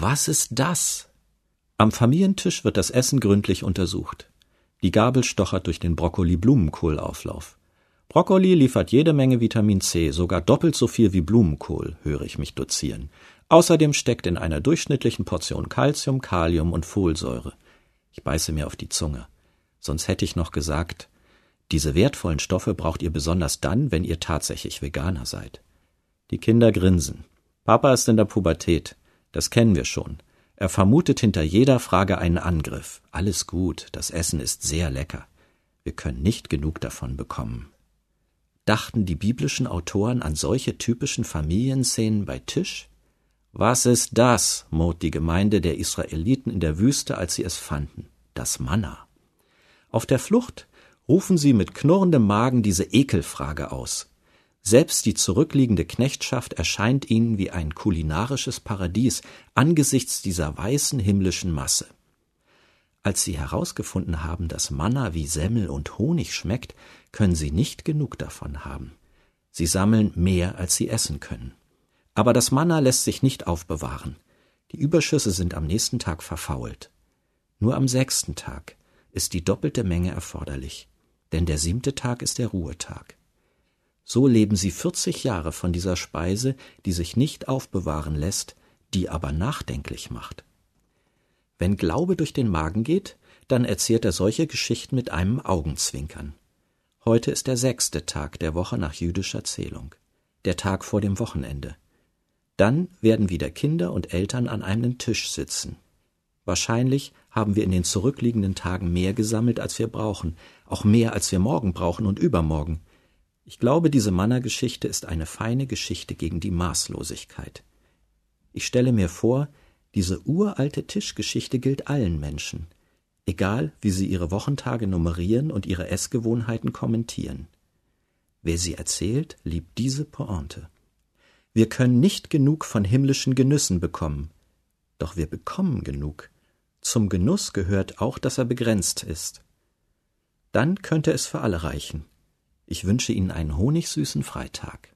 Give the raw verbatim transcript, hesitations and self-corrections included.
Was ist das? Am Familientisch wird das Essen gründlich untersucht. Die Gabel stochert durch den Brokkoli-Blumenkohlauflauf. Brokkoli liefert jede Menge Vitamin C, sogar doppelt so viel wie Blumenkohl, höre ich mich dozieren. Außerdem steckt in einer durchschnittlichen Portion Calcium, Kalium und Folsäure. Ich beiße mir auf die Zunge. Sonst hätte ich noch gesagt, diese wertvollen Stoffe braucht ihr besonders dann, wenn ihr tatsächlich Veganer seid. Die Kinder grinsen. Papa ist in der Pubertät. Das kennen wir schon. Er vermutet hinter jeder Frage einen Angriff. Alles gut, das Essen ist sehr lecker. Wir können nicht genug davon bekommen. Dachten die biblischen Autoren an solche typischen Familienszenen bei Tisch? Was ist das, murrt die Gemeinde der Israeliten in der Wüste, als sie es fanden? Das Manna. Auf der Flucht rufen sie mit knurrendem Magen diese Ekelfrage aus. Selbst die zurückliegende Knechtschaft erscheint ihnen wie ein kulinarisches Paradies angesichts dieser weißen himmlischen Masse. Als sie herausgefunden haben, dass Manna wie Semmel und Honig schmeckt, können sie nicht genug davon haben. Sie sammeln mehr, als sie essen können. Aber das Manna lässt sich nicht aufbewahren. Die Überschüsse sind am nächsten Tag verfault. Nur am sechsten Tag ist die doppelte Menge erforderlich, denn der siebte Tag ist der Ruhetag. So leben sie vierzig Jahre von dieser Speise, die sich nicht aufbewahren lässt, die aber nachdenklich macht. Wenn Glaube durch den Magen geht, dann erzählt er solche Geschichten mit einem Augenzwinkern. Heute ist der sechste Tag der Woche nach jüdischer Zählung, der Tag vor dem Wochenende. Dann werden wieder Kinder und Eltern an einem Tisch sitzen. Wahrscheinlich haben wir in den zurückliegenden Tagen mehr gesammelt, als wir brauchen, auch mehr, als wir morgen brauchen und übermorgen. Ich glaube, diese Manna-Geschichte ist eine feine Geschichte gegen die Maßlosigkeit. Ich stelle mir vor, diese uralte Tischgeschichte gilt allen Menschen, egal wie sie ihre Wochentage nummerieren und ihre Essgewohnheiten kommentieren. Wer sie erzählt, liebt diese Pointe. Wir können nicht genug von himmlischen Genüssen bekommen, doch wir bekommen genug. Zum Genuss gehört auch, dass er begrenzt ist. Dann könnte es für alle reichen. Ich wünsche Ihnen einen honigsüßen Freitag.